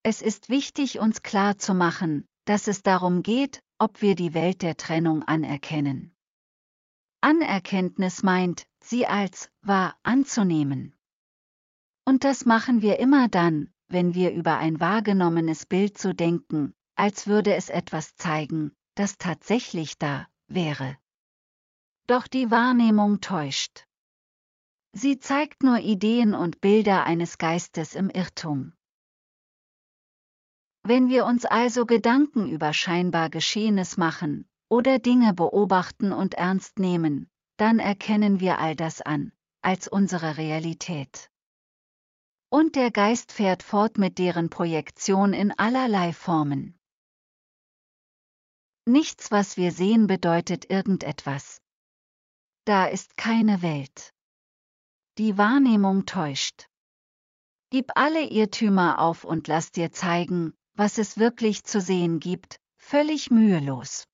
Es ist wichtig, uns klar zu machen, dass es darum geht, ob wir die Welt der Trennung anerkennen. Anerkenntnis meint, sie als wahr anzunehmen. Und das machen wir immer dann, wenn wir über ein wahrgenommenes Bild so denken, als würde es etwas zeigen, das tatsächlich da wäre. Doch die Wahrnehmung täuscht. Sie zeigt nur Ideen und Bilder eines Geistes im Irrtum. Wenn wir uns also Gedanken über scheinbar Geschehenes machen oder Dinge beobachten und ernst nehmen, dann erkennen wir all das an, als unsere Realität. Und der Geist fährt fort mit deren Projektion in allerlei Formen. Nichts, was wir sehen, bedeutet irgendetwas. Da ist keine Welt. Die Wahrnehmung täuscht. Gib alle Irrtümer auf und lass dir zeigen, was es wirklich zu sehen gibt, völlig mühelos.